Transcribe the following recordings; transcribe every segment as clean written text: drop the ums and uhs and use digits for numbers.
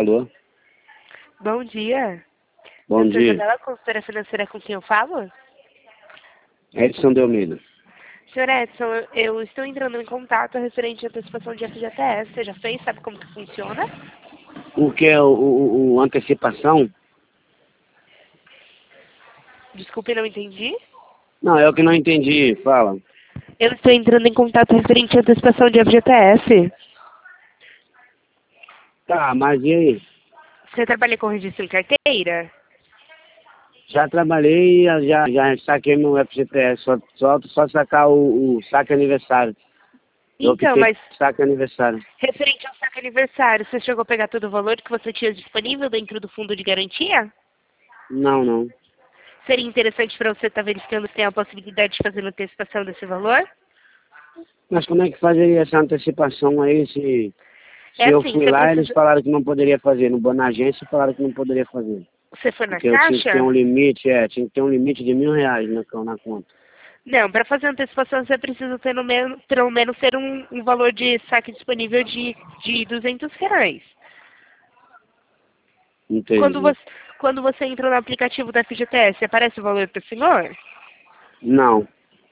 Alô? Bom dia. Bom dia. Isabela, consultora financeira, com quem eu falo? Edson de Almeida. Senhor Edson, eu estou entrando em contato referente à antecipação de FGTS. Você já fez? Sabe como que funciona? O que é o antecipação? Desculpe, não entendi. Não, é o que não entendi. Fala. Eu estou entrando em contato referente à antecipação de FGTS. Tá, mas e aí? Você trabalha com registro em carteira? Já trabalhei e já saquei meu FGTS. Só sacar o saque aniversário. Eu Então, optei mas por saque aniversário. referente ao saque aniversário, você chegou a pegar todo o valor que você tinha disponível dentro do fundo de garantia? Não. Seria interessante para você estar verificando se tem a possibilidade de fazer uma antecipação desse valor? Mas como é que fazeria essa antecipação aí se É eu assim, fui você lá eles precisa... falaram que não poderia fazer. Na agência falaram que não poderia fazer. Você foi na Porque eu tinha que ter caixa? um limite, tinha que ter um limite de R$ 1.000 na conta. Não, para fazer antecipação você precisa ter pelo menos ter um valor de saque disponível de R$ 200. Quando Entendi. você, quando você entra no aplicativo da FGTS, aparece o valor para o senhor? Não.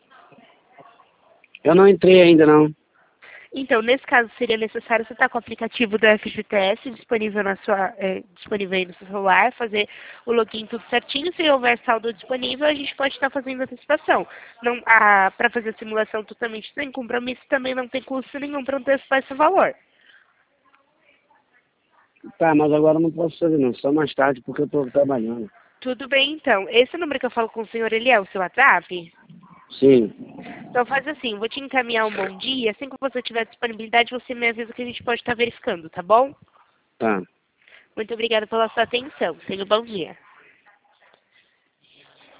Eu não entrei ainda, não. Então, nesse caso, seria necessário você estar com o aplicativo da FGTS disponível, disponível aí no seu celular, fazer o login tudo certinho. Se houver saldo disponível, a gente pode estar fazendo a antecipação. Para fazer a simulação totalmente sem compromisso, também não tem custo nenhum para antecipar esse valor. Tá, mas agora eu não posso fazer, não. Só mais tarde, porque eu tô trabalhando. Tudo bem, então. Esse número que eu falo com o senhor, ele é o seu WhatsApp? Sim. Então faz assim, vou te encaminhar um bom dia. Assim que você tiver disponibilidade, você me avisa que a gente pode estar verificando, tá bom? Tá. Muito obrigada pela sua atenção. Tenha um bom dia.